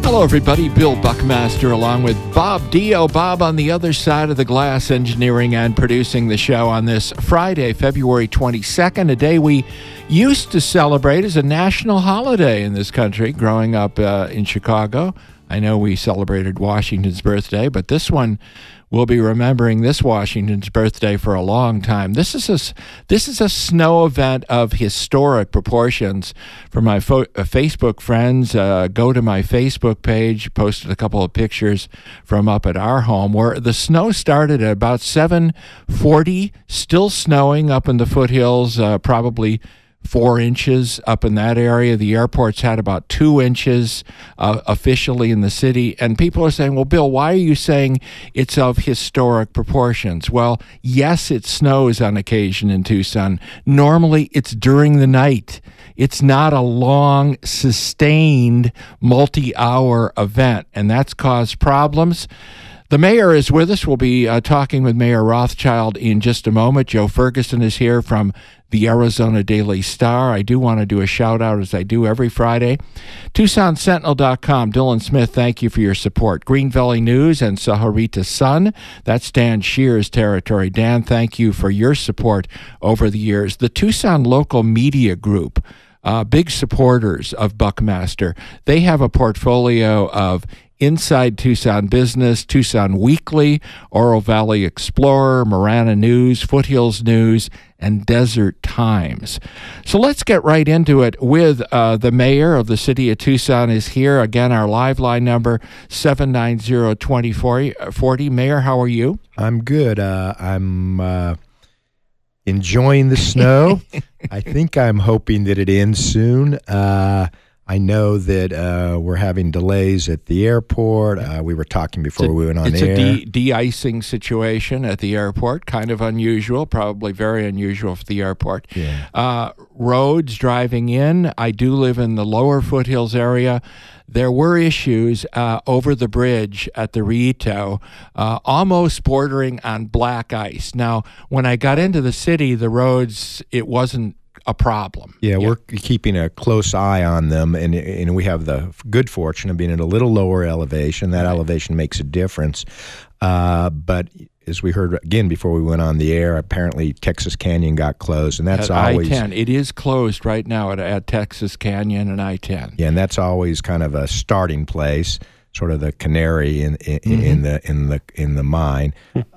Hello, everybody. Bill Buckmaster along with Bob Dio. Bob on the other side of the glass, engineering and producing the show on this Friday, February 22nd, a day we used to celebrate as a national holiday in this country growing up in Chicago. I know we celebrated Washington's birthday, but this one we'll be remembering this Washington's birthday for a long time. This is a snow event of historic proportions. For my Facebook friends, go to my Facebook page. Posted a couple of pictures from up at our home where the snow started at about 7:40, still snowing up in the foothills, probably 4 inches up in that area. The airport's had about 2 inches officially in the city. And people are saying, well, Bill, why are you saying it's of historic proportions? Well, yes, it snows on occasion in Tucson. Normally, it's during the night. It's not a long, sustained, multi-hour event, and that's caused problems. The mayor is with us. We'll be talking with Mayor Rothschild in just a moment. Joe Ferguson is here from the Arizona Daily Star. I do want to do a shout-out, as I do every Friday. TucsonSentinel.com. Dylan Smith, thank you for your support. Green Valley News and Sahuarita Sun. That's Dan Shear's territory. Dan, thank you for your support over the years. The Tucson Local Media Group, big supporters of Buckmaster. They have a portfolio of Inside Tucson Business, Tucson Weekly, Oro Valley Explorer, Marana News, Foothills News, and Desert Times. So let's get right into it with the mayor of the city of Tucson is here. Again, our live line number, 790-2040. Mayor, how are you? I'm good. I'm enjoying the snow. I think I'm hoping that it ends soon. I know that we're having delays at the airport. We were talking before we went on the air. It's a de-icing situation at the airport, kind of unusual, probably very unusual for the airport. Yeah. Roads driving in. I do live in the lower foothills area. There were issues over the bridge at the Rito, almost bordering on black ice. Now, when I got into the city, the roads, it wasn't a problem. Yeah, we're keeping a close eye on them, and we have the good fortune of being at a little lower elevation. That elevation makes a difference. But as we heard again before we went on the air, apparently Texas Canyon got closed, and that's at always I-10. It is closed right now at Texas Canyon and I-10. Yeah, and that's always kind of a starting place, sort of the canary in the mine.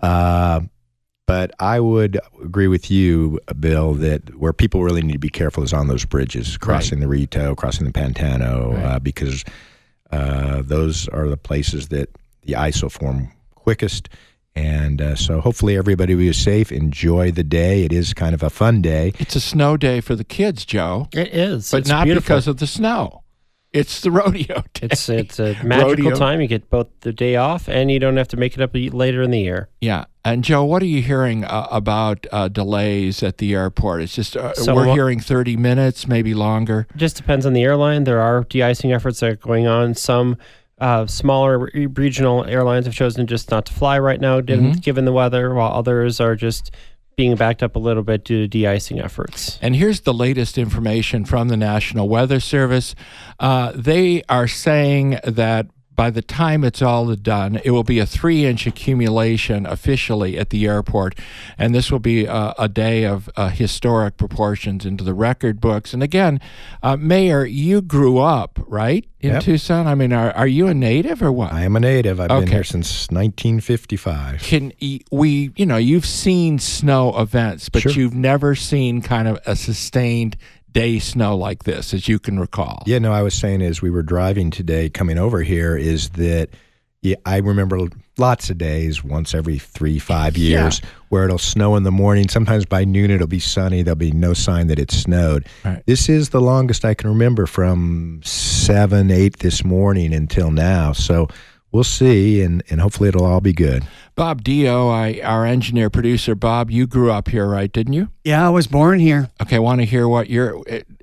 But I would agree with you, Bill, that where people really need to be careful is on those bridges, crossing the Rito, crossing the Pantano, because those are the places that the ice will form quickest. And so hopefully everybody will be safe, enjoy the day. It is kind of a fun day. It's a snow day for the kids, Joe. It is. But it's not beautiful. because of the snow. It's the rodeo day. It's a magical time. You get both the day off, and you don't have to make it up later in the year. Yeah. And, Joe, what are you hearing about delays at the airport? It's just we're hearing 30 minutes, maybe longer. Just depends on the airline. There are de-icing efforts that are going on. Some smaller regional airlines have chosen just not to fly right now, given the weather, while others are just being backed up a little bit due to de-icing efforts. And here's the latest information from the National Weather Service. They are saying that by the time it's all done, it will be a 3-inch accumulation officially at the airport. And this will be a day of historic proportions into the record books. And again, Mayor, you grew up, right, in Tucson? I mean, are you a native or what? I am a native. I've been here since 1955. You've seen snow events, but you've never seen kind of a sustained day snow like this, as you can recall. Yeah, no, I was saying as we were driving today, coming over here, is that I remember lots of days, once every 3-5 years, where it'll snow in the morning. Sometimes by noon it'll be sunny. There'll be no sign that it snowed. Right. This is the longest I can remember from 7, 8 this morning until now. So we'll see, and hopefully it'll all be good. Bob Dio, our engineer producer. Bob, you grew up here, right? Didn't you? Yeah, I was born here. Okay, I want to hear what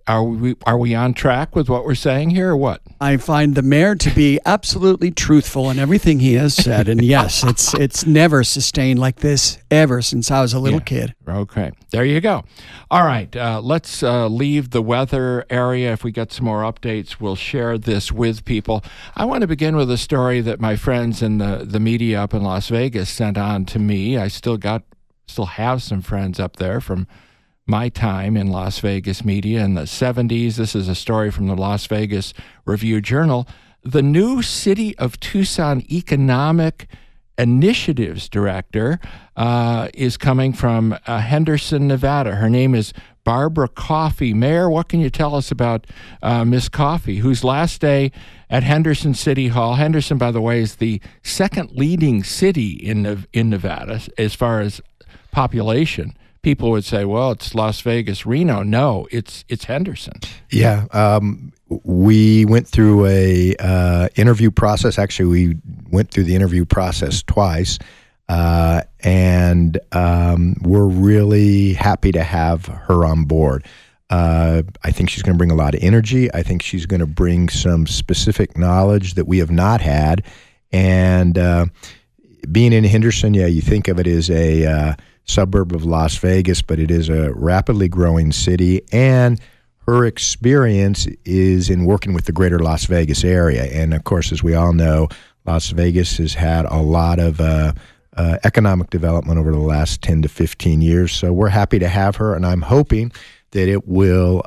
Are we on track with what we're saying here, or what? I find the mayor to be absolutely truthful in everything he has said, and yes, it's never sustained like this ever since I was a little kid. Okay, there you go. All right, let's leave the weather area. If we get some more updates, we'll share this with people. I want to begin with a story that my friends in the media up in Las Vegas sent on to me. I still have some friends up there from my time in Las Vegas media in the 70s. This is a story from the Las Vegas Review-Journal. The new City of Tucson Economic Initiatives Director is coming from Henderson, Nevada. Her name is Barbara Coffey. Mayor, what can you tell us about Miss Coffey, whose last day at Henderson City Hall? Henderson, by the way, is the second leading city in Nevada as far as population. People would say, well, it's Las Vegas, Reno. No, it's Henderson. Yeah. We went through a interview process. Actually, we went through the interview process twice. And we're really happy to have her on board. I think she's going to bring a lot of energy. I think she's going to bring some specific knowledge that we have not had. And being in Henderson, you think of it as a suburb of Las Vegas, but it is a rapidly growing city, and her experience is in working with the greater Las Vegas area. And of course, as we all know, Las Vegas has had a lot of economic development over the last 10 to 15 years. So we're happy to have her, and I'm hoping that it will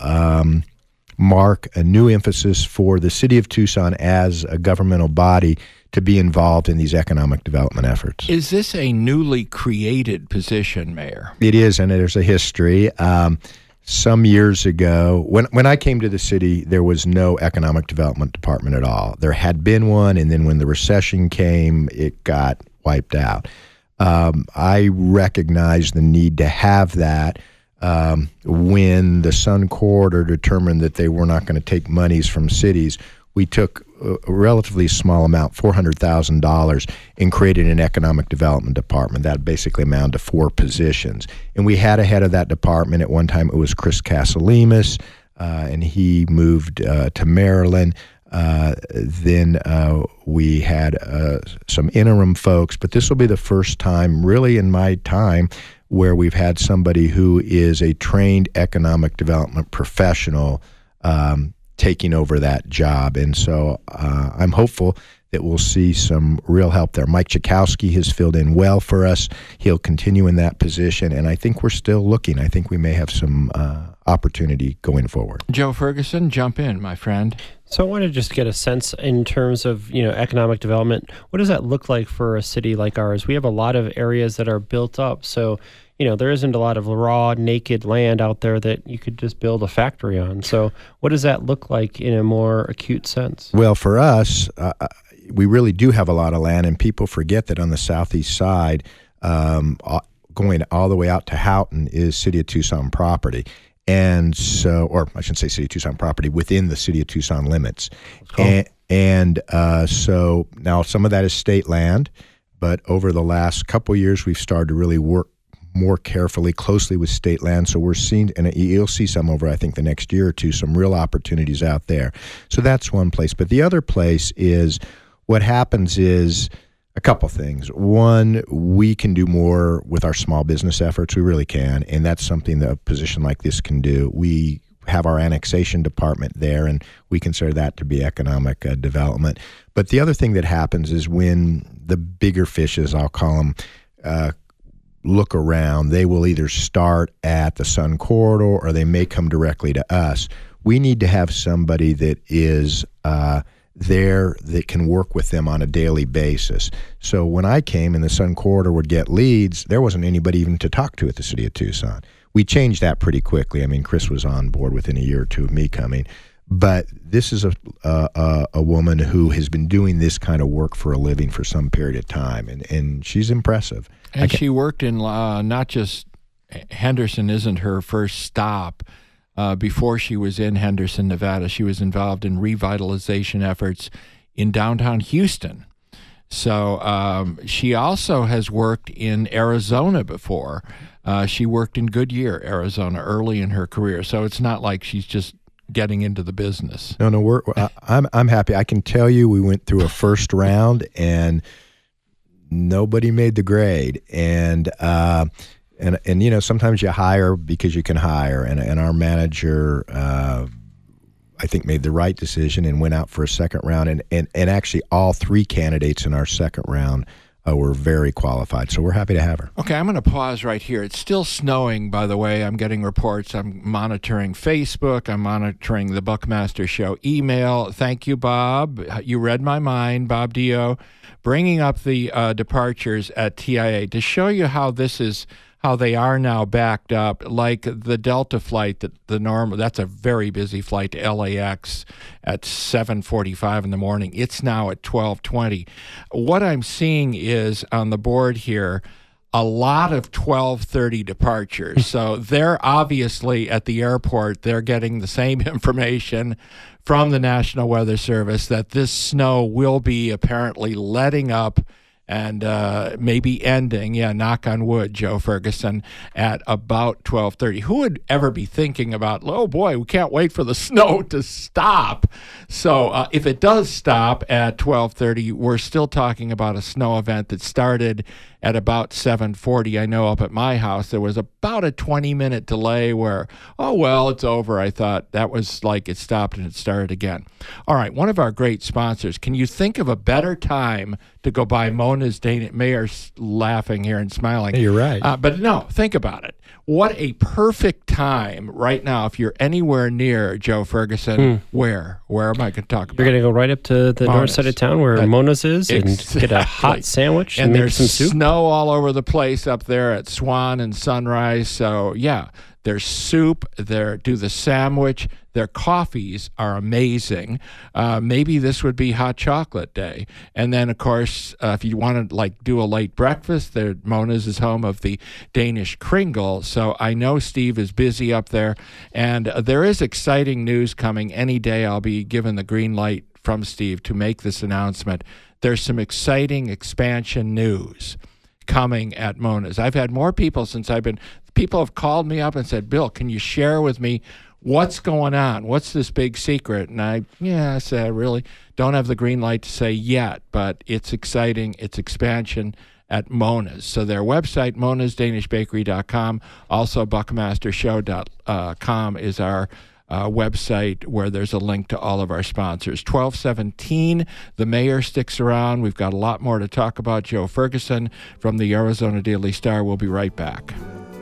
mark a new emphasis for the city of Tucson as a governmental body to be involved in these economic development efforts. Is this a newly created position, Mayor? It is, and there's a history. Some years ago, when I came to the city, there was no economic development department at all. There had been one, and then when the recession came, it got wiped out. I recognized the need to have that when the Sun Corridor determined that they were not going to take monies from cities. We took a relatively small amount, $400,000, and created an economic development department. That basically amounted to 4 positions. And we had a head of that department. At one time, it was Chris Casalemas, and he moved to Maryland. Then we had some interim folks, but this will be the first time, really in my time, where we've had somebody who is a trained economic development professional taking over that job. And so I'm hopeful that we'll see some real help there. Mike Chakowski has filled in well for us. He'll continue in that position, and I think we're still looking. I think we may have some opportunity going forward. Joe Ferguson, jump in, my friend. So I want to just get a sense in terms of, economic development. What does that look like for a city like ours? We have a lot of areas that are built up. So, there isn't a lot of raw, naked land out there that you could just build a factory on. So what does that look like in a more acute sense? Well, for us, we really do have a lot of land, and people forget that on the southeast side, going all the way out to Houghton is City of Tucson property. And so, or I shouldn't say City of Tucson property, within the City of Tucson limits. Cool. And so now some of that is state land, but over the last couple of years, we've started to really work more carefully, closely with state land. So we're seeing, and you'll see some over, I think, the next year or two, some real opportunities out there. So that's one place. But the other place is, what happens is a couple things. One, we can do more with our small business efforts. We really can. And that's something that a position like this can do. We have our annexation department there, and we consider that to be economic development. But the other thing that happens is when the bigger fishes, I'll call them, look around, they will either start at the Sun Corridor or they may come directly to us. We need to have somebody that is there that can work with them on a daily basis. So when I came and the Sun Corridor would get leads, there wasn't anybody even to talk to at the City of Tucson. We changed that pretty quickly. I mean, Chris was on board within a year or two of me coming. But this is a woman who has been doing this kind of work for a living for some period of time, and she's impressive. And she worked in not just Henderson isn't her first stop. Before she was in Henderson, Nevada, she was involved in revitalization efforts in downtown Houston. So she also has worked in Arizona before. She worked in Goodyear, Arizona, early in her career. So it's not like she's just getting into the business. No, I'm happy. I can tell you, we went through a first round and nobody made the grade, and sometimes you hire because you can hire, and our manager, I think, made the right decision and went out for a second round, and actually all three candidates in our second round were very qualified, so we're happy to have her. Okay, I'm going to pause right here. It's still snowing, by the way. I'm getting reports. I'm monitoring Facebook. I'm monitoring the Buckmaster Show email. Thank you, Bob. You read my mind, Bob Dio, bringing up the departures at TIA to show you how they are now backed up, like the Delta flight, that's a very busy flight to LAX at 7:45 in the morning. It's now at 12:20. What I'm seeing is on the board here a lot of 12:30 departures. So they're obviously at the airport, they're getting the same information from the National Weather Service that this snow will be apparently letting up and maybe ending, knock on wood, Joe Ferguson, at about 12:30. Who would ever be thinking about, oh boy, we can't wait for the snow to stop? So if it does stop at 12:30, we're still talking about a snow event that started at about 7:40. I know up at my house there was about a 20-minute delay where, oh, well, it's over. I thought that was like it stopped and it started again. All right, one of our great sponsors. Can you think of a better time to go by Mona's Danish? Mayor's laughing here and smiling. Hey, you're right. But no, think about it. What a perfect time right now if you're anywhere near Joe Ferguson. Where am I going to talk about? You're going to go right up to the north side of town where Mona's is and get a hot sandwich and maybe there's some soup. Snow all over the place up there at Swan and Sunrise. So, there's soup. Do the sandwich. Their coffees are amazing. Maybe this would be hot chocolate day. And then, of course, if you want to do a late breakfast, Mona's is home of the Danish Kringle. So I know Steve is busy up there. And there is exciting news coming. Any day I'll be given the green light from Steve to make this announcement. There's some exciting expansion news coming at Mona's. I've had more people people have called me up and said, Bill, can you share with me what's going on? What's this big secret? And I said, I really don't have the green light to say yet, but it's exciting. It's expansion at Mona's. So their website, monasdanishbakery.com, also buckmastershow.com is our website where there's a link to all of our sponsors. 12:17, the mayor sticks around. We've got a lot more to talk about. Joe Ferguson from the Arizona Daily Star. We'll be right back.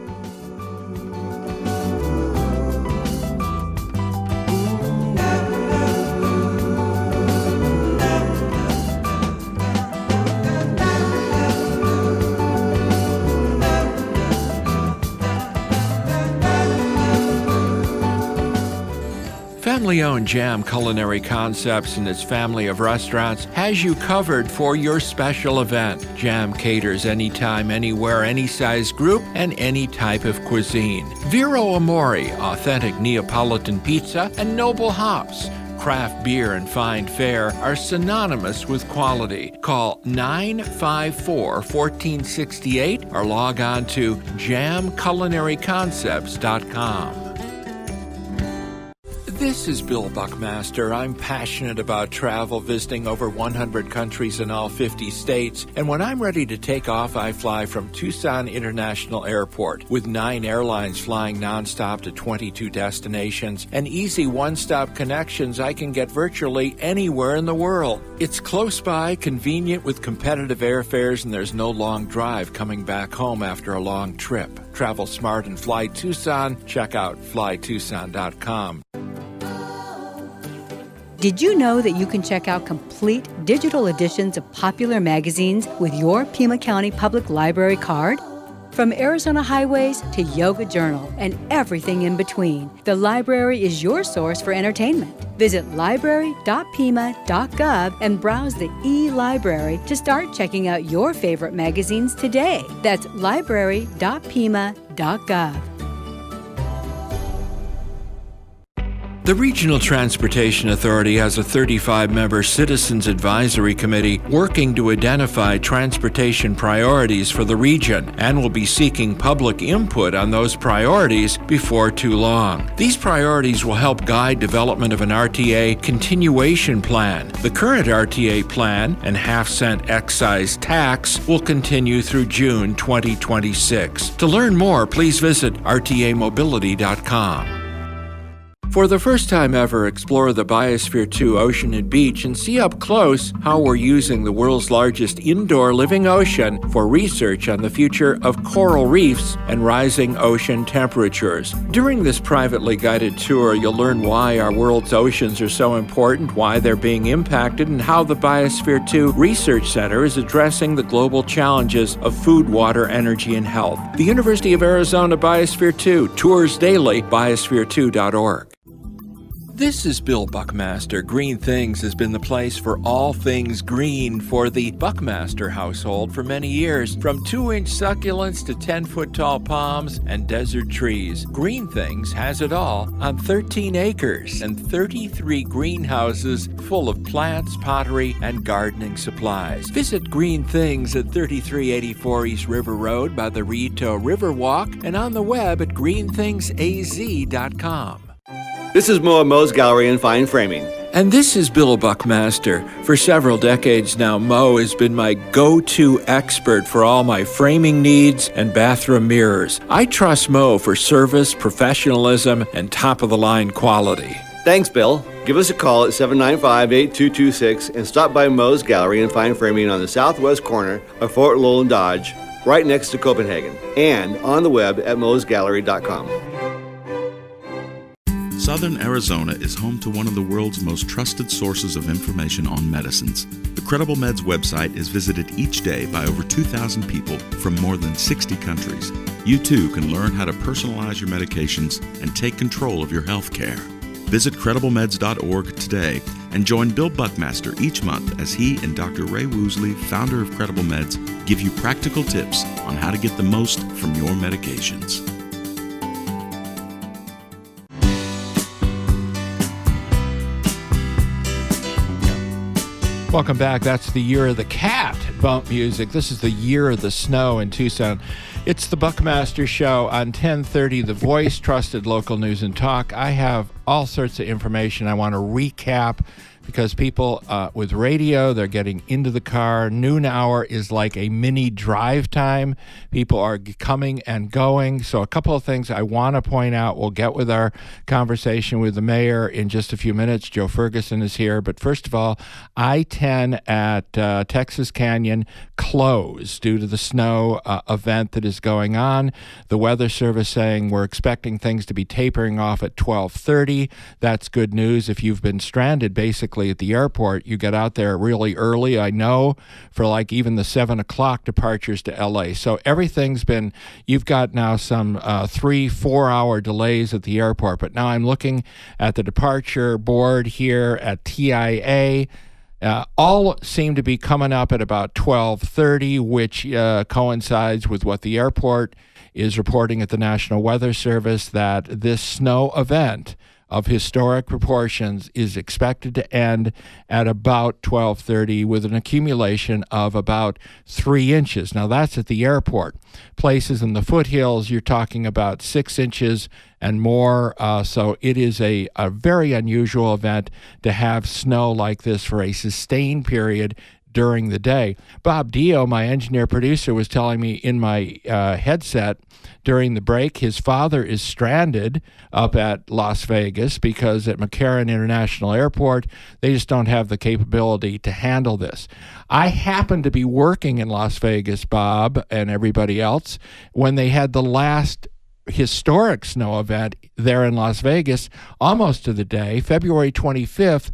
Family-owned Jam Culinary Concepts and its family of restaurants has you covered for your special event. Jam caters anytime, anywhere, any size group, and any type of cuisine. Vero Amore, authentic Neapolitan pizza, and Noble Hops. Craft beer and fine fare are synonymous with quality. Call 954-1468 or log on to jamculinaryconcepts.com. This is Bill Buckmaster. I'm passionate about travel, visiting over 100 countries in all 50 states. And when I'm ready to take off, I fly from Tucson International Airport. With 9 airlines flying nonstop to 22 destinations and easy one-stop connections, I can get virtually anywhere in the world. It's close by, convenient with competitive airfares, and there's no long drive coming back home after a long trip. Travel smart and fly Tucson. Check out flytucson.com. Did you know that you can check out complete digital editions of popular magazines with your Pima County Public Library card? From Arizona Highways to Yoga Journal and everything in between, the library is your source for entertainment. Visit library.pima.gov and browse the e-library to start checking out your favorite magazines today. That's library.pima.gov. The Regional Transportation Authority has a 35-member Citizens Advisory Committee working to identify transportation priorities for the region and will be seeking public input on those priorities before too long. These priorities will help guide development of an RTA continuation plan. The current RTA plan and half-cent excise tax will continue through June 2026. To learn more, please visit rtamobility.com. For the first time ever, explore the Biosphere 2 Ocean and Beach and see up close how we're using the world's largest indoor living ocean for research on the future of coral reefs and rising ocean temperatures. During this privately guided tour, you'll learn why our world's oceans are so important, why they're being impacted, and how the Biosphere 2 Research Center is addressing the global challenges of food, water, energy, and health. The University of Arizona Biosphere 2, tours daily, biosphere2.org. This is Bill Buckmaster. Green Things has been the place for all things green for the Buckmaster household for many years. From 2-inch succulents to 10-foot tall palms and desert trees, Green Things has it all on 13 acres and 33 greenhouses full of plants, pottery, and gardening supplies. Visit Green Things at 3384 East River Road by the Rito Riverwalk and on the web at greenthingsaz.com. This is Mo at Mo's Gallery and Fine Framing. And this is Bill Buckmaster. For several decades now, Mo has been my go-to expert for all my framing needs and bathroom mirrors. I trust Mo for service, professionalism, and top-of-the-line quality. Thanks, Bill. Give us a call at 795-8226 and stop by Mo's Gallery and Fine Framing on the southwest corner of Fort Lowell and Dodge, right next to Copenhagen, and on the web at mosgallery.com. Southern Arizona is home to one of the world's most trusted sources of information on medicines. The Credible Meds website is visited each day by over 2,000 people from more than 60 countries. You too can learn how to personalize your medications and take control of your health care. Visit CredibleMeds.org today and join Bill Buckmaster each month as he and Dr. Ray Woosley, founder of Credible Meds, give you practical tips on how to get the most from your medications. Welcome back. That's the Year of the Cat bump music. This is the Year of the Snow in Tucson. It's the Buckmaster Show on 1030 The Voice, trusted local news and talk. I have all sorts of information I want to recap because people with radio, they're getting into the car. Noon hour is like a mini drive time. People are coming and going. So a couple of things I want to point out. We'll get with our conversation with the mayor in just a few minutes. Joe Ferguson is here. But first of all, I-10 at Texas Canyon closed due to the snow event that is going on. The Weather Service saying we're expecting things to be tapering off at 12:30. That's good news. If you've been stranded basically at the airport, you get out there really early, I know, for like even the 7 o'clock departures to LA. So everything's been, you've got now some 3-4 hour delays at the airport. But now I'm looking at the departure board here at TIA. All seem to be coming up at about 12:30, which coincides with what the airport is reporting at the National Weather Service, that this snow event of historic proportions is expected to end at about 12:30 with an accumulation of about 3 inches. Now, that's at the airport. Places in the foothills, you're talking about 6 inches and more. So it is a very unusual event to have snow like this for a sustained period during the day. Bob Dio, my engineer producer, was telling me in my headset during the break, his father is stranded up at Las Vegas because at McCarran International Airport, they just don't have the capability to handle this. I happened to be working in Las Vegas, Bob, and everybody else, when they had the last historic snow event there in Las Vegas, almost to the day, February 25th,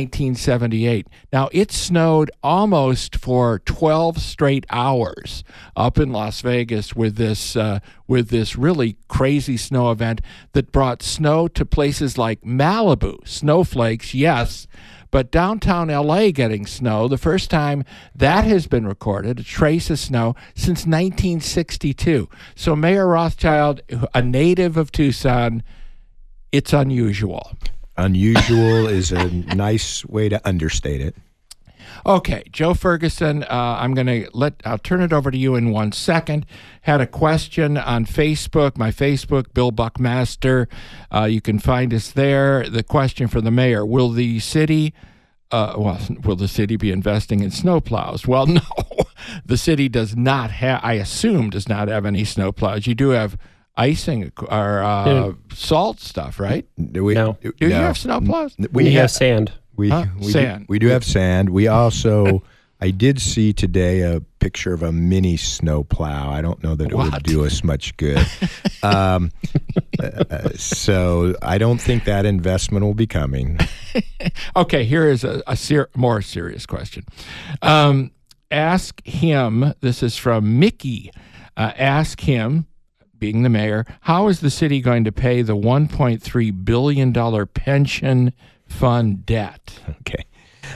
1978. Now, it snowed almost for 12 straight hours up in Las Vegas with this really crazy snow event that brought snow to places like Malibu. Snowflakes, yes, but downtown LA getting snow, the first time that has been recorded, a trace of snow, since 1962. So Mayor Rothschild, a native of Tucson, it's unusual. Unusual is a nice way to understate it. Okay, Joe Ferguson, I'll turn it over to you in 1 second. Had a question on Facebook, my Facebook, Bill Buckmaster. You can find us there. The question for the mayor, will the city be investing in snowplows? Well, no, the city does not have, I assume, does not have any snowplows. You do have icing or salt stuff, right? Do we? No. Do you have snowplows? We have sand. Sand. We do have sand. We also, I did see today a picture of a mini snowplow. I don't know that it would do us much good. So I don't think that investment will be coming. Okay, here is a more serious question. Ask him, this is from Mickey, ask him, being the mayor, how is the city going to pay the $1.3 billion pension fund debt? Okay.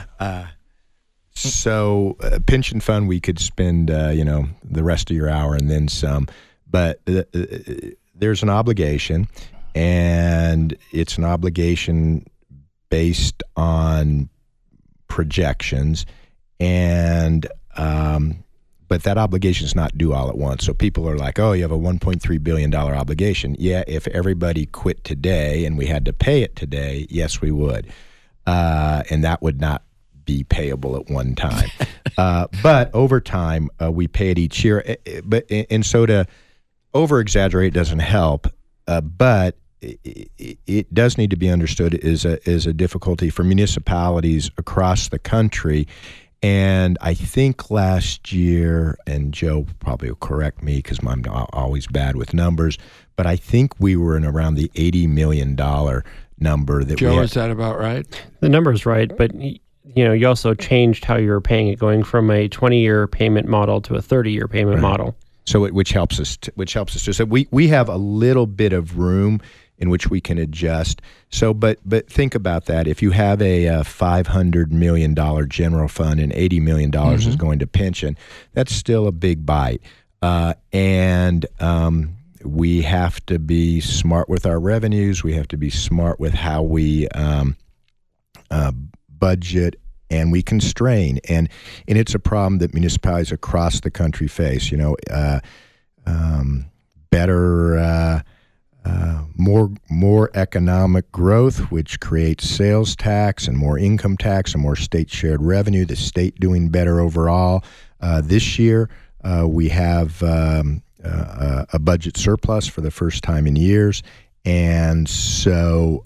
So pension fund, we could spend, the rest of your hour and then some. But there's an obligation, and it's an obligation based on projections, and but that obligation is not due all at once. So people are like, oh, you have a $1.3 billion obligation. Yeah, if everybody quit today and we had to pay it today, yes, we would. And that would not be payable at one time. But over time, we pay it each year. And so to over-exaggerate doesn't help, but it does need to be understood is a difficulty for municipalities across the country. And I think last year, and Joe probably will correct me because I'm always bad with numbers, but I think we were in around the $80 million number. Joe, is that about right? The number's right, but you also changed how you were paying it, going from a 20-year payment model to a 30-year payment model. So which helps us too. So we have a little bit of room in which we can adjust. So, but think about that. If you have a $500 million general fund and $80 million is going to pension, that's still a big bite. And we have to be smart with our revenues. We have to be smart with how we budget, and we constrain. And it's a problem that municipalities across the country face. Better. More economic growth, which creates sales tax and more income tax and more state shared revenue, the state doing better overall. This year, we have a budget surplus for the first time in years, and so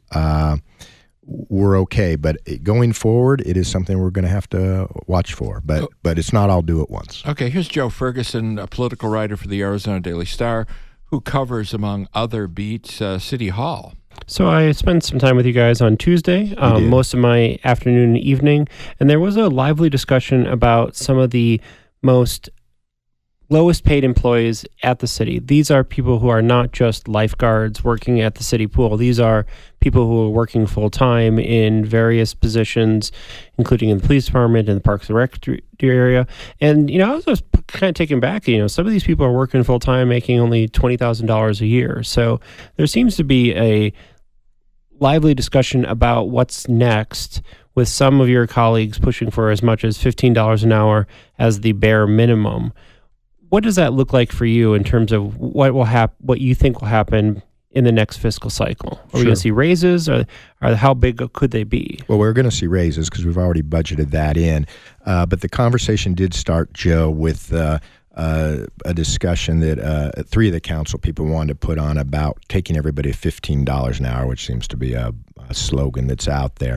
we're okay. But going forward, it is something we're going to have to watch for, but it's not all due at once. Okay, here's Joe Ferguson, a political writer for the Arizona Daily Star, who covers, among other beats, City Hall. So I spent some time with you guys on Tuesday, most of my afternoon and evening, and there was a lively discussion about some of the most lowest paid employees at the city. These are people who are not just lifeguards working at the city pool. These are people who are working full-time in various positions, including in the police department and the Parks and Rec area. And, I was just kind of taken back. Some of these people are working full-time, making only $20,000 a year. So there seems to be a lively discussion about what's next, with some of your colleagues pushing for as much as $15 an hour as the bare minimum. What does that look like for you in terms of what you think will happen in the next fiscal cycle? Are we going to see raises, or how big could they be? Well, we're going to see raises because we've already budgeted that in. But the conversation did start, Joe, with a discussion that three of the council people wanted to put on about taking everybody to $15 an hour, which seems to be a slogan that's out there.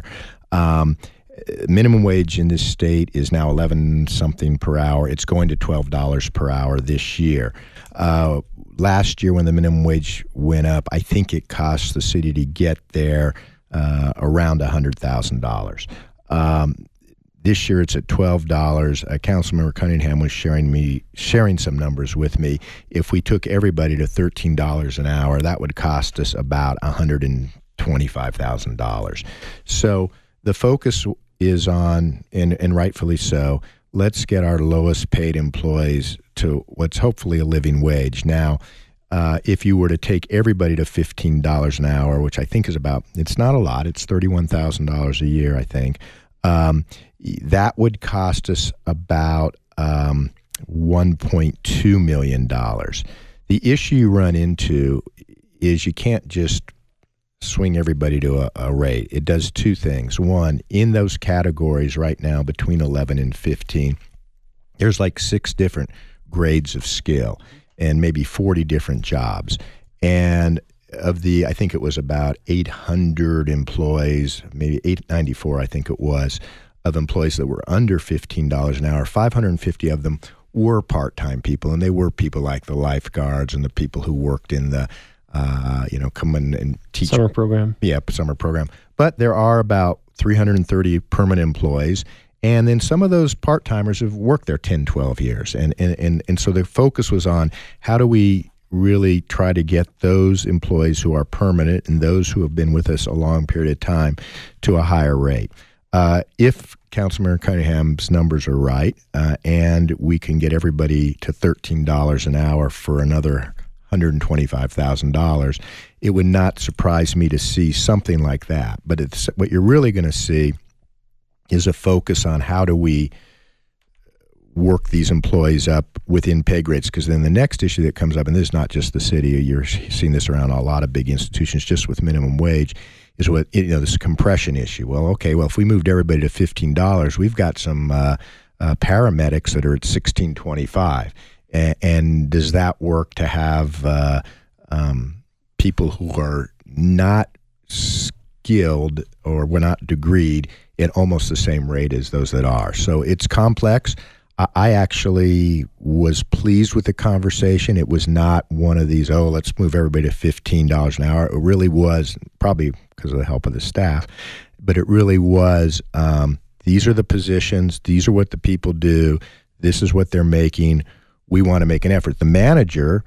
Minimum wage in this state is now $11-something per hour. It's going to $12 per hour this year. Last year, when the minimum wage went up, I think it cost the city to get there around $100,000. This year, it's at $12. Councilmember Cunningham was sharing some numbers with me. If we took everybody to $13 an hour, that would cost us about $125,000. So the focus is on, and rightfully so, let's get our lowest paid employees to what's hopefully a living wage. Now, if you were to take everybody to $15 an hour, which I think is it's not a lot, it's $31,000 a year, I think, that would cost us about $1.2 million. The issue you run into is you can't just swing everybody to a rate. It does two things. One, in those categories right now between 11 and 15, there's like 6 different grades of skill and maybe 40 different jobs. And of I think it was about 800 employees, maybe 894, I think it was, of employees that were under $15 an hour. 550 of them were part-time people, and they were people like the lifeguards and the people who worked in the come in and teach. Summer program. Yeah, summer program. But there are about 330 permanent employees, and then some of those part-timers have worked there 10, 12 years. And so the focus was on how do we really try to get those employees who are permanent and those who have been with us a long period of time to a higher rate. If Councilmember Cunningham's numbers are right, and we can get everybody to $13 an hour for another $125,000, it would not surprise me to see something like that. But what you're really going to see is a focus on how do we work these employees up within pay grades, because then the next issue that comes up, and this is not just the city, you're seeing this around a lot of big institutions just with minimum wage, is this compression issue. Well, if we moved everybody to $15, we've got some paramedics that are at $16.25. And does that work to have people who are not skilled or were not degreed at almost the same rate as those that are? So it's complex. I actually was pleased with the conversation. It was not one of these, let's move everybody to $15 an hour. It really was, probably because of the help of the staff, but it really was, these are the positions, these are what the people do, this is what they're making. We want to make an effort. The manager,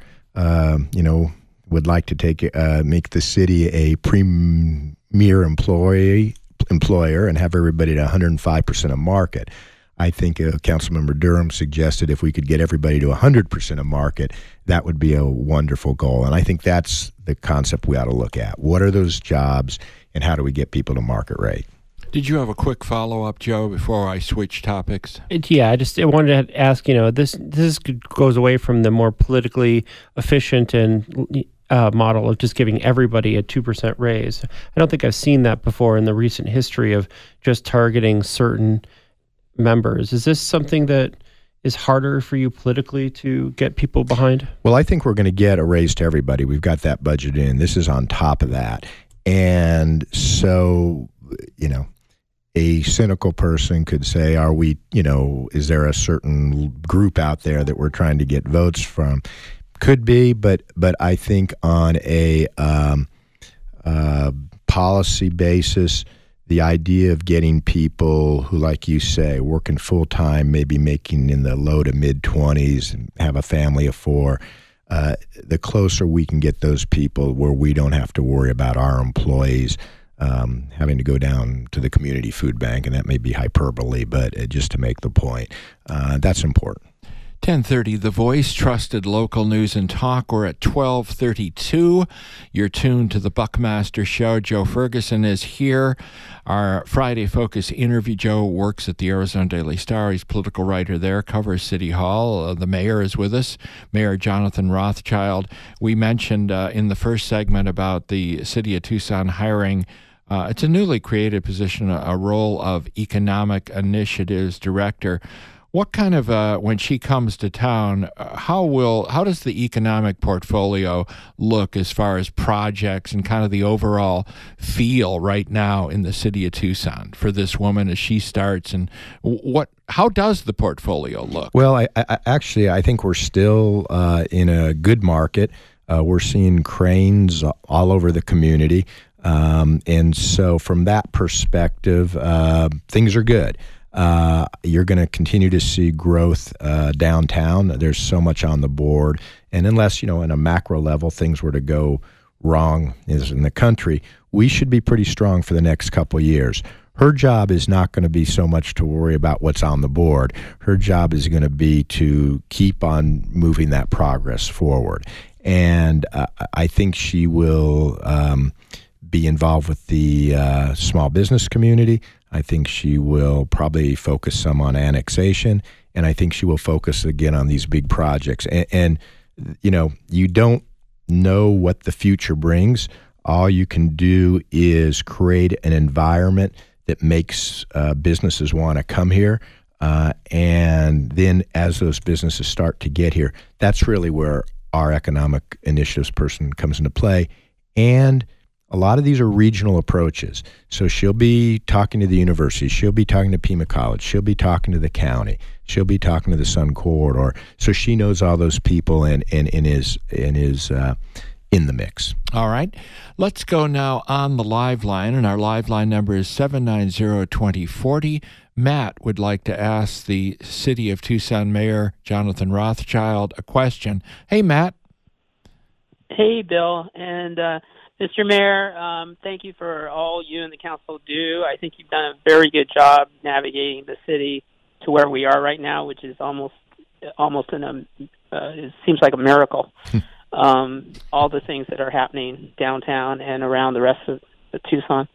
would like to make the city a premier employer and have everybody at 105% of market. I think Councilmember Durham suggested if we could get everybody to 100% of market, that would be a wonderful goal. And I think that's the concept we ought to look at. What are those jobs, and how do we get people to market rate? Did you have a quick follow-up, Joe, before I switch topics? Yeah, I wanted to ask, this goes away from the more politically efficient and model of just giving everybody a 2% raise. I don't think I've seen that before in the recent history of just targeting certain members. Is this something that is harder for you politically to get people behind? Well, I think we're going to get a raise to everybody. We've got that budget in. This is on top of that. And so, a cynical person could say, is there a certain group out there that we're trying to get votes from? Could be, but I think on a policy basis, the idea of getting people who, like you say, working full-time, maybe making in the low to mid-20s and have a family of 4, the closer we can get those people where we don't have to worry about our employees having to go down to the community food bank, and that may be hyperbole, but just to make the point, that's important. 10:30, The Voice, trusted local news and talk. We're at 12:32. You're tuned to the Buckmaster Show. Joe Ferguson is here. Our Friday Focus interview. Joe works at the Arizona Daily Star. He's political writer there, covers City Hall. The mayor is with us, Mayor Jonathan Rothschild. We mentioned in the first segment about the city of Tucson hiring it's a newly created position, a role of Economic Initiatives Director. What kind of, when she comes to town, how does the economic portfolio look as far as projects and kind of the overall feel right now in the city of Tucson for this woman as she starts? And how does the portfolio look? Well, I think we're still in a good market. We're seeing cranes all over the community. And so from that perspective, things are good. You're going to continue to see growth downtown. There's so much on the board. And unless, in a macro level, things were to go wrong in the country, we should be pretty strong for the next couple of years. her job is not going to be so much to worry about what's on the board. Her job is going to be to keep on moving that progress forward. And I think she will be involved with the small business community. I think she will probably focus some on annexation, and I think she will focus again on these big projects. And you know, you don't know what the future brings. All you can do is create an environment that makes businesses want to come here. And then as those businesses start to get here, that's really where our economic initiatives person comes into play. And a lot of these are regional approaches. So she'll be talking to the university. She'll be talking to Pima College. She'll be talking to the county. She'll be talking to the Sun Corridor. So she knows all those people and is in the mix. All right. Let's go now on the live line, and our live line number is 790-2040. Matt would like to ask the City of Tucson Mayor Jonathan Rothschild a question. Hey, Matt. Hey, Bill. And Mr. Mayor, thank you for all you and the council do. I think you've done a very good job navigating the city to where we are right now, which is almost it seems like a miracle. All the things that are happening downtown and around the rest of Tucson.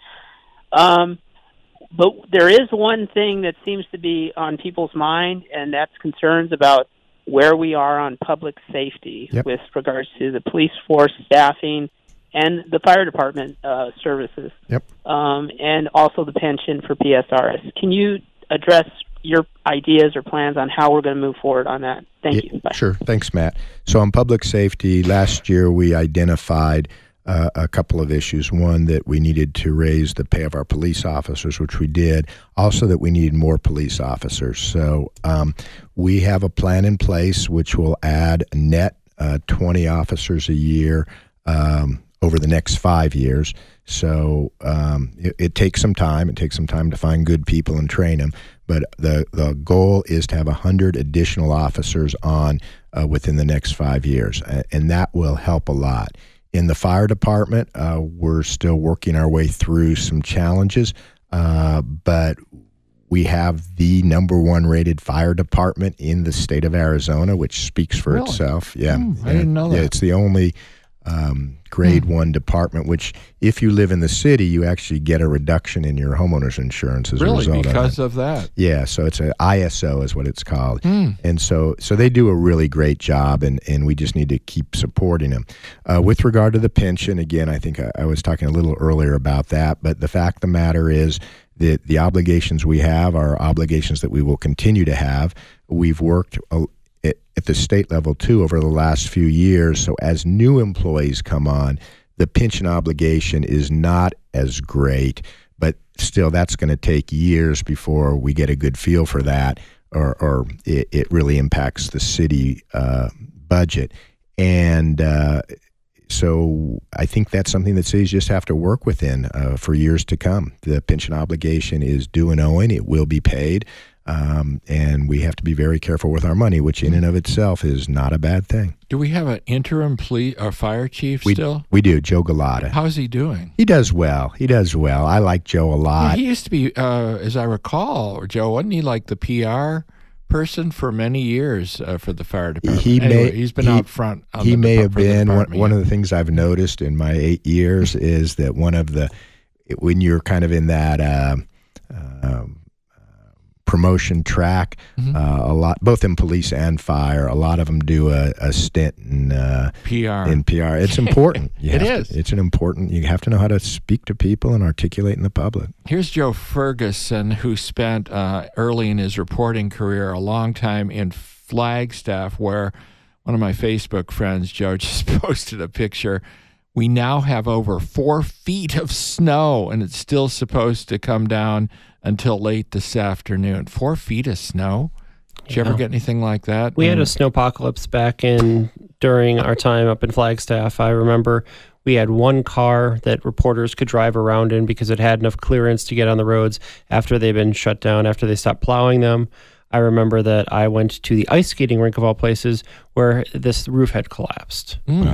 But there is one thing that seems to be on people's mind, and that's concerns about where we are on public safety with regards to the police force staffing and the fire department services, and also the pension for PSRs. Can you address your ideas or plans on how we're going to move forward on that? Thank you. Bye. Sure. Thanks, Matt. So on public safety, last year we identified a couple of issues. One, that we needed to raise the pay of our police officers, which we did. Also, that we needed more police officers. So we have a plan in place which will add net 20 officers a year over the next 5 years. So it takes some time. It takes some time to find good people and train them. But the goal is to have 100 additional officers on within the next 5 years, and that will help a lot. In the fire department, we're still working our way through some challenges, but we have the number 1 rated fire department in the state of Arizona, which speaks for itself. Yeah, I didn't know that. Yeah, it's the only grade 1 department, which if you live in the city, you actually get a reduction in your homeowner's insurance as a result because of that. Yeah, so it's an ISO is what it's called. And so they do a really great job, and we just need to keep supporting them. With regard to the pension, again, I think I was talking a little earlier about that, but the fact of the matter is that the obligations we have are obligations that we will continue to have. We've worked at the state level, too, over the last few years. So as new employees come on, the pension obligation is not as great, but still that's going to take years before we get a good feel for that, or it really impacts the city budget. And so I think that's something that cities just have to work within for years to come. The pension obligation is due and owing. It will be paid. And we have to be very careful with our money, which in and of itself is not a bad thing. Do we have an interim fire chief still? We do, Joe Galata. How's he doing? He does well. I like Joe a lot. Yeah, he used to be, as I recall, Joe, wasn't he like the PR person for many years for the fire department? He's been out front. He may have been. One of the things I've noticed in my 8 years is that when you're kind of in that promotion track, a lot, both in police and fire, a lot of them do a stint in PR. It's important. It's an important. You have to know how to speak to people and articulate in the public. Here's Joe Ferguson, who spent early in his reporting career a long time in Flagstaff, where one of my Facebook friends, Joe, just posted a picture. We now have over 4 feet of snow, and it's still supposed to come down until late this afternoon. 4 feet of snow? Did you ever get anything like that? We had a snowpocalypse back during our time up in Flagstaff. I remember we had one car that reporters could drive around in because it had enough clearance to get on the roads after they've been shut down, after they stopped plowing them. I remember that I went to the ice skating rink of all places where this roof had collapsed. Wow.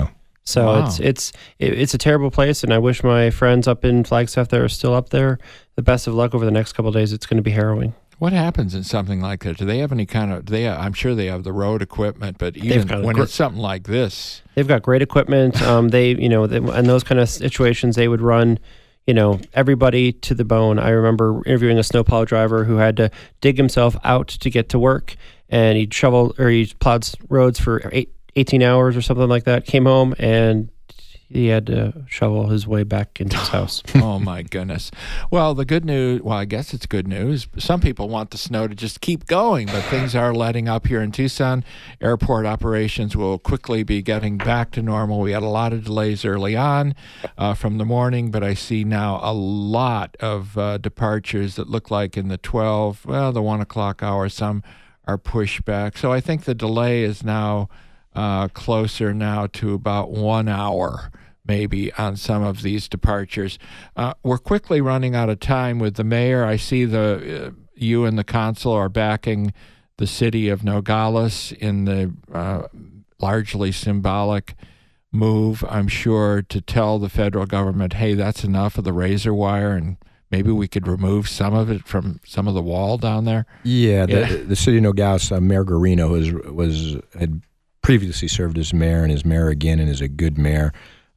So Wow. it's a terrible place, and I wish my friends up in Flagstaff that are still up there the best of luck over the next couple of days. It's going to be harrowing. What happens in something like that? Do they have any kind of? I'm sure they have the road equipment, but even when it's something like this, they've got great equipment. They in those kind of situations, they would run, everybody to the bone. I remember interviewing a snowplow driver who had to dig himself out to get to work, and he plowed roads for 18 hours or something like that. Came home and he had to shovel his way back into his house. Oh, my goodness. Well, the good news, I guess it's good news. Some people want the snow to just keep going, but things are letting up here in Tucson. Airport operations will quickly be getting back to normal. We had a lot of delays early on from the morning, but I see now a lot of departures that look like in the 1 o'clock hour. Some are pushed back. So I think the delay is now closer now to about 1 hour maybe on some of these departures. We're quickly running out of time with the mayor. I see you and the council are backing the city of Nogales in the largely symbolic move, I'm sure, to tell the federal government, hey, that's enough of the razor wire, and maybe we could remove some of it from some of the wall down there. Yeah, the city of Nogales, Mayor Guarino had previously served as mayor and is mayor again and is a good mayor,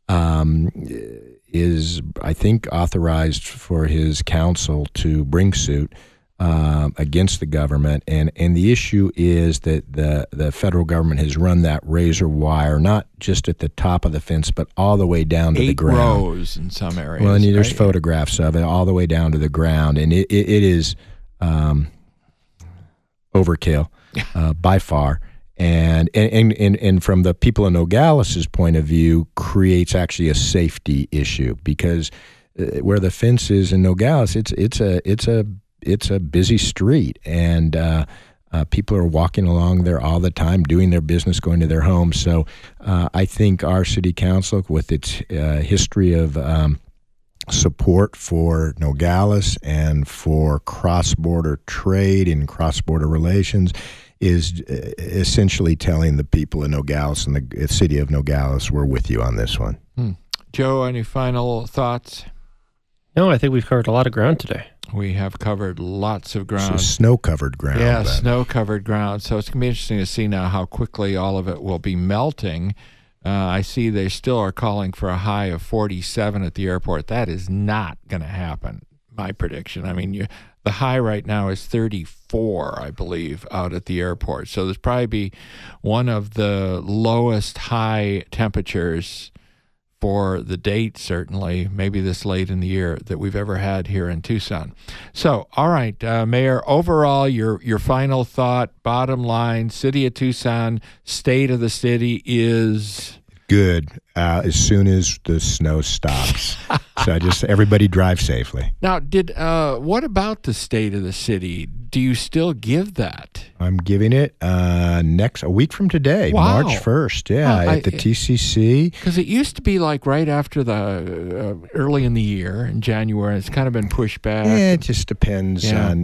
is, I think, authorized for his council to bring suit against the government. And the issue is that the federal government has run that razor wire not just at the top of the fence, but all the way down to the ground. 8 rows in some areas. Well, and there's right? photographs of it all the way down to the ground. And it is overkill by far. And from the people in Nogales' point of view, creates actually a safety issue, because where the fence is in Nogales, it's a busy street, and people are walking along there all the time, doing their business, going to their homes. So I think our city council, with its history of support for Nogales and for cross-border trade and cross-border relations, is essentially telling the people in Nogales and the city of Nogales, we're with you on this one. Joe, any final thoughts? No, I think we've covered a lot of ground today. We have covered lots of ground. So snow-covered ground. Yeah, then. snow-covered ground. So it's going to be interesting to see now how quickly all of it will be melting. I see they still are calling for a high of 47 at the airport. That is not going to happen, my prediction. I mean, the high right now is 34, I believe, out at the airport. So there's probably be one of the lowest high temperatures for the date, certainly, maybe this late in the year, that we've ever had here in Tucson. So, all right, Mayor, overall, your final thought, bottom line, City of Tucson, state of the city is... Good, as soon as the snow stops. So everybody drive safely. Now, what about the state of the city? Do you still give that? I'm giving it a week from today, Wow. March 1st, at the TCC. Because it used to be like right after the early in the year, in January. It's kind of been pushed back. Yeah, it just depends on,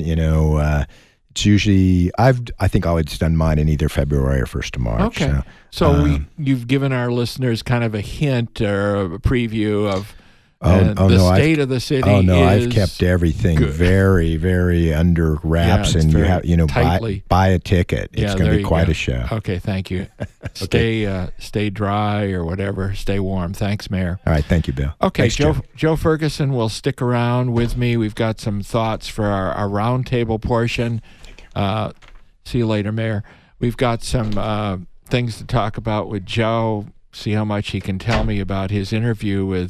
it's usually, I think always done mine in either February or 1st of March. Okay. So you've given our listeners kind of a hint or a preview of the state of the city. Oh no, I've kept everything good. very, very under wraps, and you have, buy a ticket. It's going to be quite a show. Okay, thank you. Stay dry or whatever. Stay warm. Thanks, Mayor. All right, thank you, Bill. Okay, Thanks, Joe Ferguson will stick around with me. We've got some thoughts for our roundtable portion. See you later, Mayor. We've got some things to talk about with Joe. See how much he can tell me about his interview with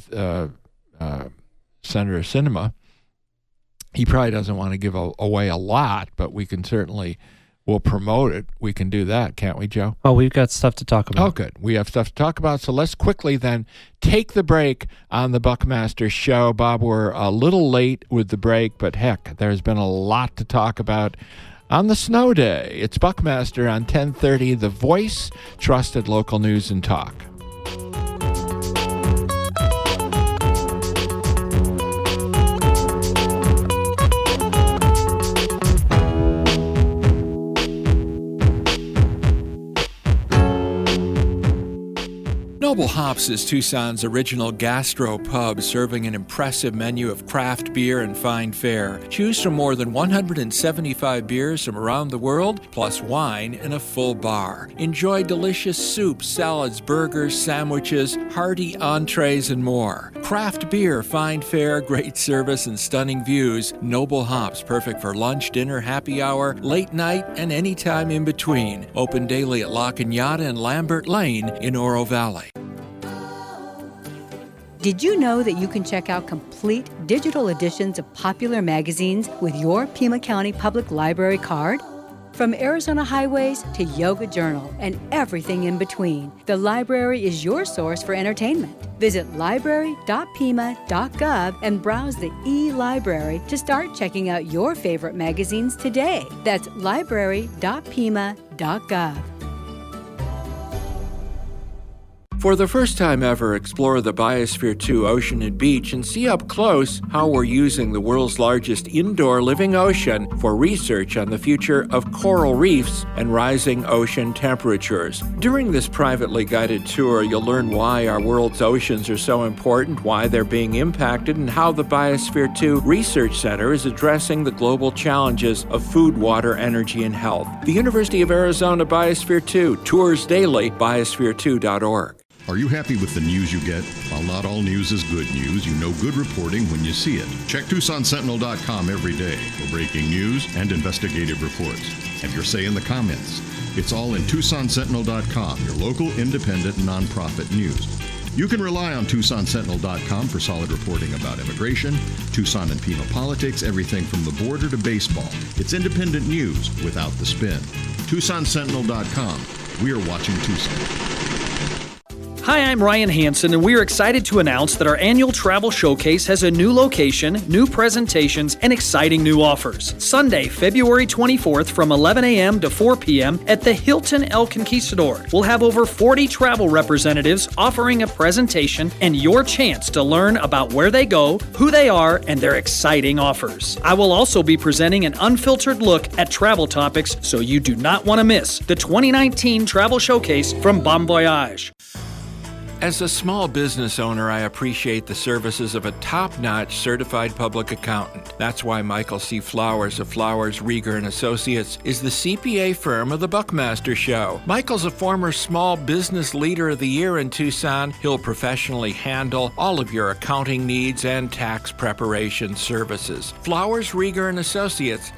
Senator Sinema. He probably doesn't want to give away a lot, but we'll promote it. We can do that, can't we, Joe? Oh, we've got stuff to talk about. Oh, good. We have stuff to talk about. So let's quickly then take the break on the Buckmaster Show. Bob, we're a little late with the break, but heck, there's been a lot to talk about on the snow day. It's Buckmaster on 1030, The Voice, trusted local news and talk. Noble Hops is Tucson's original gastro pub, serving an impressive menu of craft beer and fine fare. Choose from more than 175 beers from around the world, plus wine and a full bar. Enjoy delicious soups, salads, burgers, sandwiches, hearty entrees, and more. Craft beer, fine fare, great service, and stunning views. Noble Hops, perfect for lunch, dinner, happy hour, late night, and any time in between. Open daily at La Cañada and Lambert Lane in Oro Valley. Did you know that you can check out complete digital editions of popular magazines with your Pima County Public Library card? From Arizona Highways to Yoga Journal and everything in between, the library is your source for entertainment. Visit library.pima.gov and browse the e-library to start checking out your favorite magazines today. That's library.pima.gov. For the first time ever, explore the Biosphere 2 Ocean and Beach and see up close how we're using the world's largest indoor living ocean for research on the future of coral reefs and rising ocean temperatures. During this privately guided tour, you'll learn why our world's oceans are so important, why they're being impacted, and how the Biosphere 2 Research Center is addressing the global challenges of food, water, energy, and health. The University of Arizona Biosphere 2, tours daily, biosphere2.org. Are you happy with the news you get? While not all news is good news, you know good reporting when you see it. Check TucsonSentinel.com every day for breaking news and investigative reports. Have your say in the comments. It's all in TucsonSentinel.com, your local independent nonprofit news. You can rely on TucsonSentinel.com for solid reporting about immigration, Tucson and Pima politics, everything from the border to baseball. It's independent news without the spin. TucsonSentinel.com. We're watching Tucson. Hi, I'm Ryan Hansen, and we're excited to announce that our annual travel showcase has a new location, new presentations, and exciting new offers. Sunday, February 24th from 11 a.m. to 4 p.m. at the Hilton El Conquistador. We'll have over 40 travel representatives offering a presentation and your chance to learn about where they go, who they are, and their exciting offers. I will also be presenting an unfiltered look at travel topics, so you do not want to miss the 2019 Travel Showcase from Bon Voyage. As a small business owner, I appreciate the services of a top-notch certified public accountant. That's why Michael C. Flowers of Flowers, Rieger & Associates is the CPA firm of the Buckmaster Show. Michael's a former Small Business Leader of the Year in Tucson. He'll professionally handle all of your accounting needs and tax preparation services. Flowers, Rieger & Associates,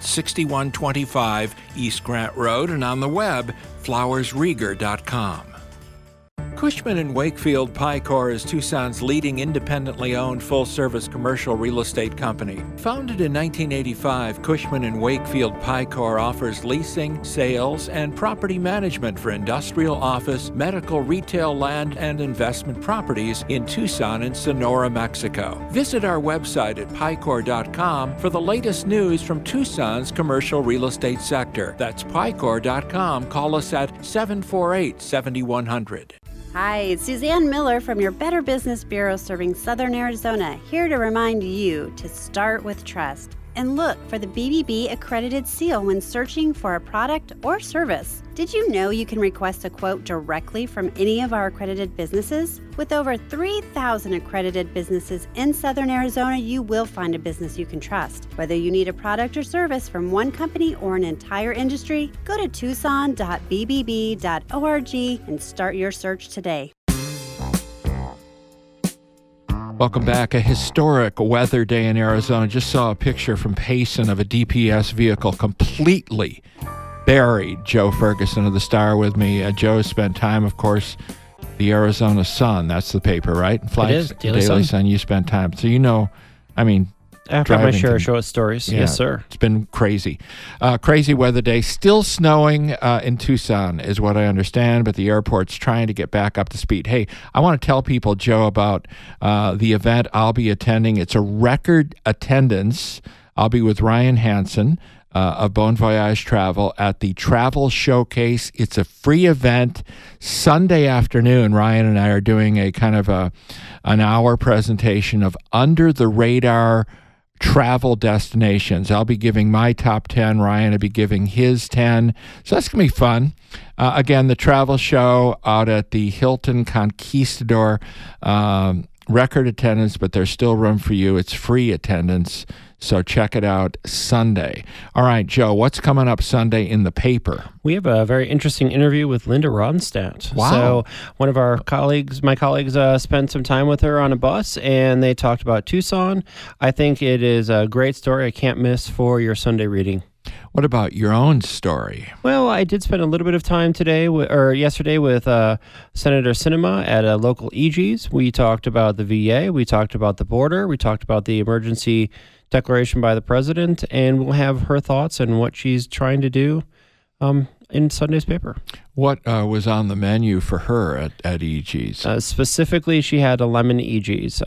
6125 East Grant Road, and on the web, flowersrieger.com. Cushman & Wakefield Picor is Tucson's leading independently owned full-service commercial real estate company. Founded in 1985, Cushman & Wakefield Picor offers leasing, sales, and property management for industrial, office, medical, retail, land, and investment properties in Tucson and Sonora, Mexico. Visit our website at picor.com for the latest news from Tucson's commercial real estate sector. That's picor.com. Call us at 748-7100. Hi, it's Suzanne Miller from your Better Business Bureau serving Southern Arizona, here to remind you to start with trust and look for the BBB accredited seal when searching for a product or service. Did you know you can request a quote directly from any of our accredited businesses? With over 3,000 accredited businesses in Southern Arizona, you will find a business you can trust. Whether you need a product or service from one company or an entire industry, go to tucson.bbb.org and start your search today. Welcome back. A historic weather day in Arizona. Just saw a picture from Payson of a DPS vehicle completely buried. Joe Ferguson of the Star with me. Joe spent time, of course, the Arizona Sun. That's the paper, right? It is. Daily Sun. You spent time. So you know, I mean, after my share of short stories. Yeah, yes, sir. It's been crazy. Crazy weather day. Still snowing in Tucson is what I understand, but the airport's trying to get back up to speed. Hey, I want to tell people, Joe, about the event I'll be attending. It's a record attendance. I'll be with Ryan Hansen of Bon Voyage Travel at the Travel Showcase. It's a free event. Sunday afternoon, Ryan and I are doing a kind of an hour presentation of under-the-radar travel destinations. I'll be giving my top 10. Ryan will be giving his 10. So that's going to be fun. Again, the travel show out at the Hilton Conquistador. Record attendance, but there's still room for you. It's free attendance. So check it out Sunday. All right, Joe, what's coming up Sunday in the paper? We have a very interesting interview with Linda Ronstadt. Wow. So one of my colleagues, spent some time with her on a bus, and they talked about Tucson. I think it is a great story I can't miss for your Sunday reading. What about your own story? Well, I did spend a little bit of time yesterday with Senator Sinema at a local EG's. We talked about the VA. We talked about the border. We talked about the emergency declaration by the president, and we'll have her thoughts on what she's trying to do in Sunday's paper. What was on the menu for her at EG's? Specifically, she had a lemon EG's.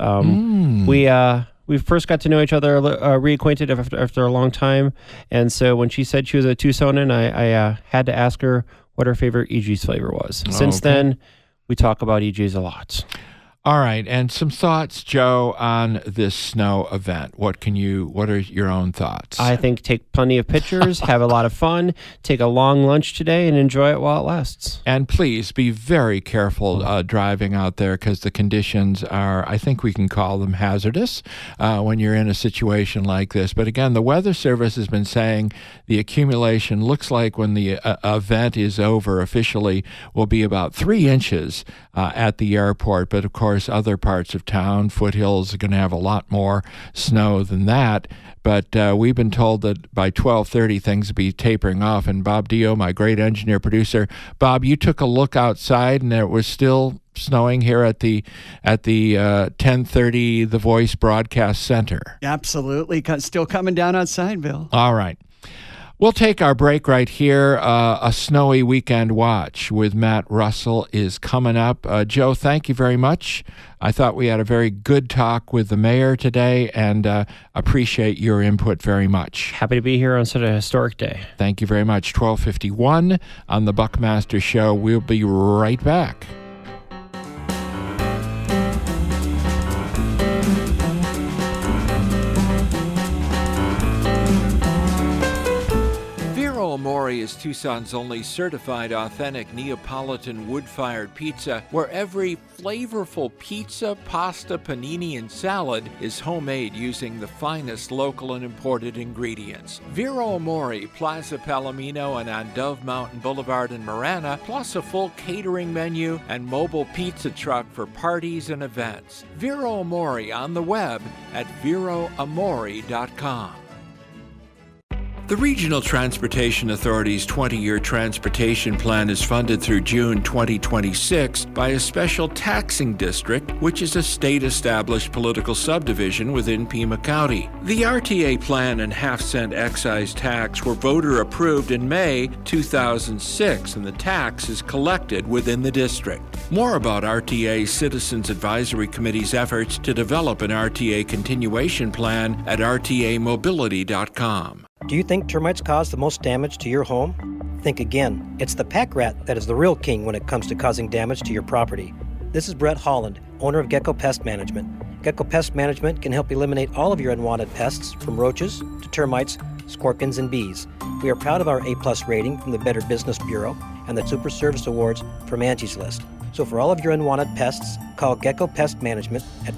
We first got to know each other, reacquainted after a long time, and so when she said she was a Tucsonan, I had to ask her what her favorite EG's flavor was. Since then, we talk about EG's a lot. All right, and some thoughts, Joe, on this snow event. What are your own thoughts? I think take plenty of pictures, have a lot of fun, take a long lunch today, and enjoy it while it lasts. And please be very careful driving out there, because the conditions are, I think we can call them hazardous when you're in a situation like this. But again, the Weather Service has been saying the accumulation looks like when the event is over officially will be about 3 inches at the airport. But of course, other parts of town, foothills, are going to have a lot more snow than that. But we've been told that by 12:30 things will be tapering off. And Bob Dio, my great engineer producer, Bob, you took a look outside, and it was still snowing here at the 10:30 The Voice Broadcast Center. Absolutely, still coming down outside, Bill. All right. We'll take our break right here. A snowy weekend watch with Matt Russell is coming up. Joe, thank you very much. I thought we had a very good talk with the mayor today, and appreciate your input very much. Happy to be here on such a historic day. Thank you very much. 12:51 on the Buckmaster Show. We'll be right back. Amore is Tucson's only certified authentic Neapolitan wood-fired pizza, where every flavorful pizza, pasta, panini, and salad is homemade using the finest local and imported ingredients. Vero Amore, Plaza Palomino, and on Dove Mountain Boulevard in Marana, plus a full catering menu and mobile pizza truck for parties and events. Vero Amore on the web at veroamore.com. The Regional Transportation Authority's 20-year transportation plan is funded through June 2026 by a special taxing district, which is a state-established political subdivision within Pima County. The RTA plan and half-cent excise tax were voter-approved in May 2006, and the tax is collected within the district. More about RTA's Citizens Advisory Committee's efforts to develop an RTA continuation plan at rtamobility.com. Do you think termites cause the most damage to your home? Think again. It's the pack rat that is the real king when it comes to causing damage to your property. This is Brett Holland, owner of Gecko Pest Management. Gecko Pest Management can help eliminate all of your unwanted pests, from roaches to termites, scorpions, and bees. We are proud of our A+ rating from the Better Business Bureau and the Super Service Awards from Angie's List. So for all of your unwanted pests, call Gecko Pest Management at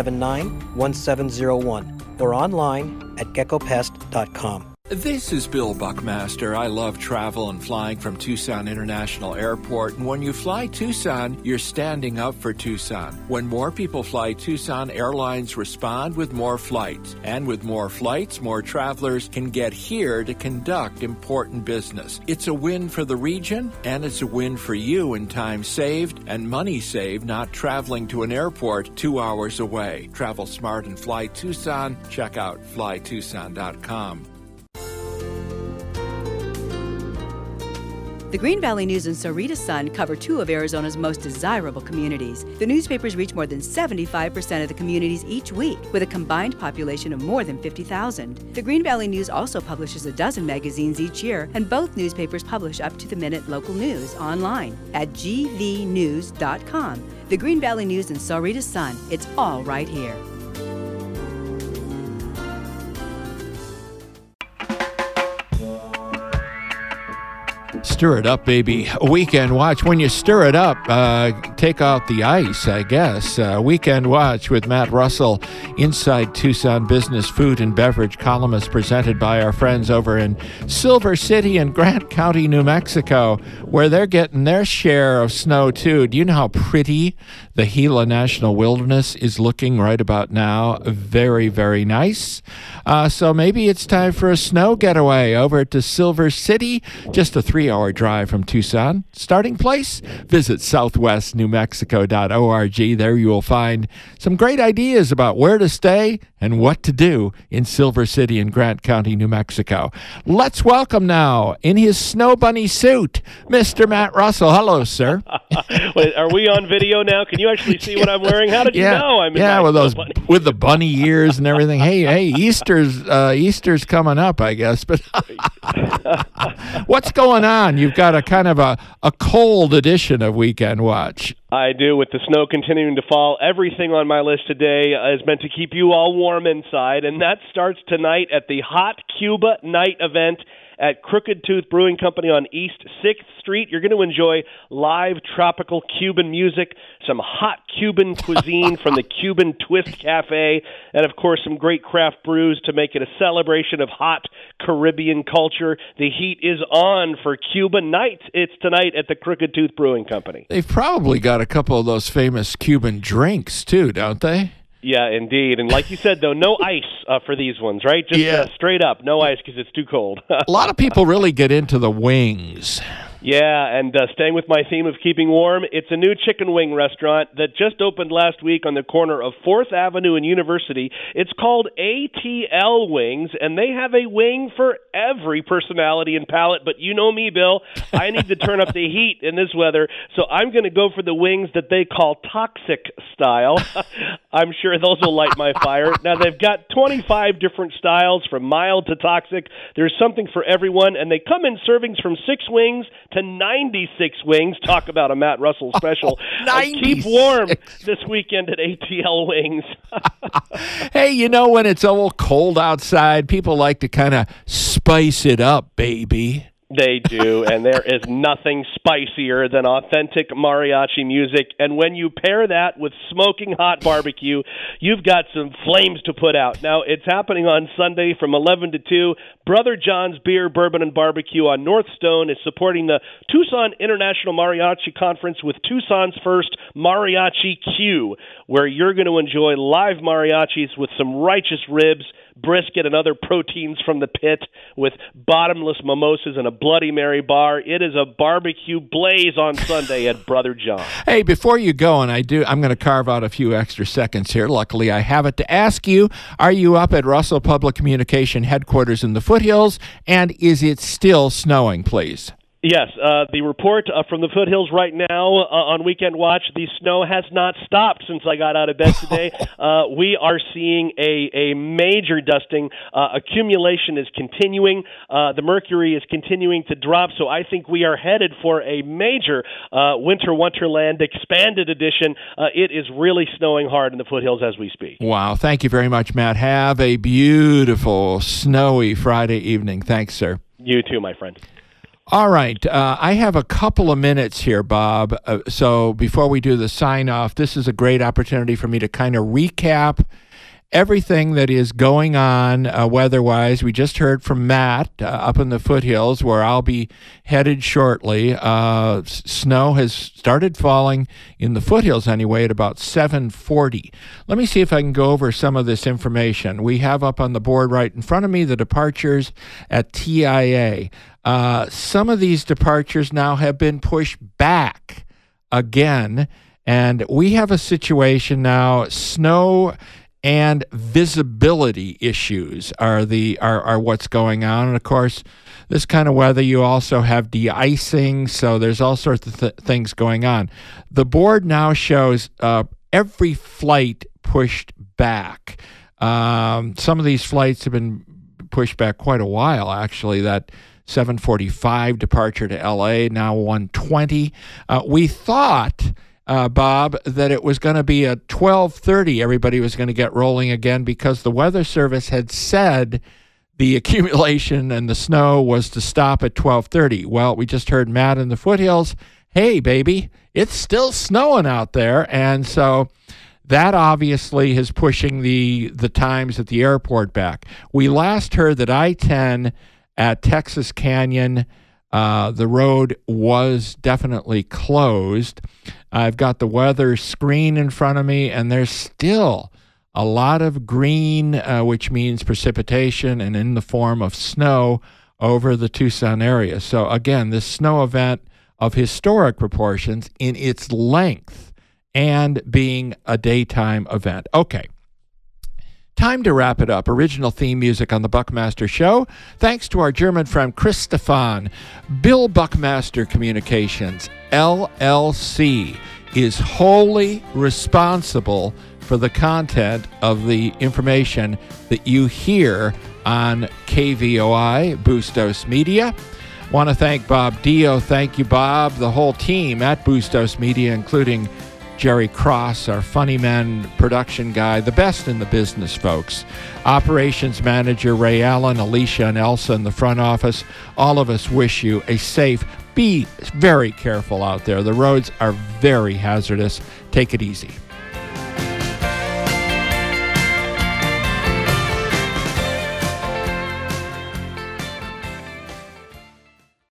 579-1701 or online at geckopest.com. This is Bill Buckmaster. I love travel and flying from Tucson International Airport. And when you fly Tucson, you're standing up for Tucson. When more people fly Tucson, airlines respond with more flights. And with more flights, more travelers can get here to conduct important business. It's a win for the region, and it's a win for you in time saved and money saved not traveling to an airport 2 hours away. Travel smart and fly Tucson. Check out flytucson.com. The Green Valley News and Sarita Sun cover 2 of Arizona's most desirable communities. The newspapers reach more than 75% of the communities each week, with a combined population of more than 50,000. The Green Valley News also publishes a dozen magazines each year, and both newspapers publish up-to-the-minute local news online at gvnews.com. The Green Valley News and Sarita Sun, it's all right here. Stir it up, baby. Weekend Watch. When you stir it up, take out the ice, I guess. Weekend Watch with Matt Russell, Inside Tucson Business, Food, and Beverage columnist, presented by our friends over in Silver City and Grant County, New Mexico, where they're getting their share of snow, too. Do you know how pretty the Gila National Wilderness is looking right about now? Very, very nice. So maybe it's time for a snow getaway over to Silver City, just a 3-hour drive from Tucson. Starting place? Visit southwestnewmexico.org. There you will find some great ideas about where to stay and what to do in Silver City and Grant County, New Mexico. Let's welcome now, in his snow bunny suit, Mr. Matt Russell. Hello, sir. Wait, are we on video now? Can you actually see what I'm wearing? How did you know I'm in my with those bunny? With the bunny ears and everything. Hey, Easter's coming up, I guess. But what's going on? You've got a kind of a cold edition of Weekend Watch. I do. With the snow continuing to fall, everything on my list today is meant to keep you all warm inside, and that starts tonight at the Hot Cuba Night event at Crooked Tooth Brewing Company on East 6th Street. You're going to enjoy live tropical Cuban music, some hot Cuban cuisine from the Cuban Twist Cafe, and, of course, some great craft brews to make it a celebration of hot Caribbean culture. The heat is on for Cuba Night. It's tonight at the Crooked Tooth Brewing Company. They've probably got a couple of those famous Cuban drinks, too, don't they? Yeah, indeed. And like you said, though, no ice for these ones, right? Just straight up, no ice because it's too cold. A lot of people really get into the wings. Yeah, and staying with my theme of keeping warm, it's a new chicken wing restaurant that just opened last week on the corner of 4th Avenue and University. It's called ATL Wings, and they have a wing for every personality and palate. But you know me, Bill. I need to turn up the heat in this weather, so I'm going to go for the wings that they call toxic style. I'm sure those will light my fire. Now, they've got 25 different styles from mild to toxic. There's something for everyone, and they come in servings from 6 wings to 96 wings. Talk about a Matt Russell special. Keep warm this weekend at ATL Wings. Hey, you know, when it's a little cold outside, people like to kind of spice it up, baby. They do, and there is nothing spicier than authentic mariachi music. And when you pair that with smoking hot barbecue, you've got some flames to put out. Now, it's happening on Sunday from 11 to 2. Brother John's Beer, Bourbon, and Barbecue on North Stone is supporting the Tucson International Mariachi Conference with Tucson's first Mariachi Q, where you're going to enjoy live mariachis with some righteous ribs, brisket, and other proteins from the pit, with bottomless mimosas and a Bloody Mary bar. It is a barbecue blaze on Sunday at Brother John. Hey, before you go, and I'm going to carve out a few extra seconds here. Luckily, I have it to ask you, are you up at Russell Public Communication headquarters in the foothills, and is it still snowing, please? Yes, the report from the foothills right now on Weekend Watch, the snow has not stopped since I got out of bed today. We are seeing a major dusting. Accumulation is continuing. The mercury is continuing to drop, so I think we are headed for a major Winter Wonderland expanded edition. It is really snowing hard in the foothills as we speak. Wow, thank you very much, Matt. Have a beautiful, snowy Friday evening. Thanks, sir. You too, my friend. All right. I have a couple of minutes here, Bob. So before we do the sign-off, this is a great opportunity for me to kind of recap everything that is going on weather-wise. We just heard from Matt up in the foothills, where I'll be headed shortly. Snow has started falling in the foothills anyway at about 7:40. Let me see if I can go over some of this information. We have up on the board right in front of me the departures at TIA. Some of these departures now have been pushed back again, and we have a situation now. Snow and visibility issues are what's going on. And of course, this kind of weather, you also have de-icing, so there's all sorts of things going on. The board now shows every flight pushed back. Some of these flights have been pushed back quite a while, actually. That 7:45 departure to LA, now 1:20. We thought, Bob, that it was going to be at 12:30. Everybody was going to get rolling again because the Weather Service had said the accumulation and the snow was to stop at 12:30. Well, we just heard Matt in the foothills. Hey, baby, it's still snowing out there. And so that obviously is pushing the times at the airport back. We last heard that I-10 at Texas Canyon, the road was definitely closed. I've got the weather screen in front of me, and there's still a lot of green, which means precipitation and in the form of snow over the Tucson area. So again, this snow event of historic proportions in its length and being a daytime event. Okay. Time to wrap it up. Original theme music on the Buckmaster Show. Thanks to our German friend Chris Stefan. Bill Buckmaster Communications, LLC, is wholly responsible for the content of the information that you hear on KVOI, Bustos Media. Want to thank Bob Dio. Thank you, Bob. The whole team at Bustos Media, including Jerry Cross, our Funny Men production guy, the best in the business, folks. Operations manager Ray Allen, Alicia and Elsa in the front office. All of us wish you a safe, be very careful out there. The roads are very hazardous. Take it easy.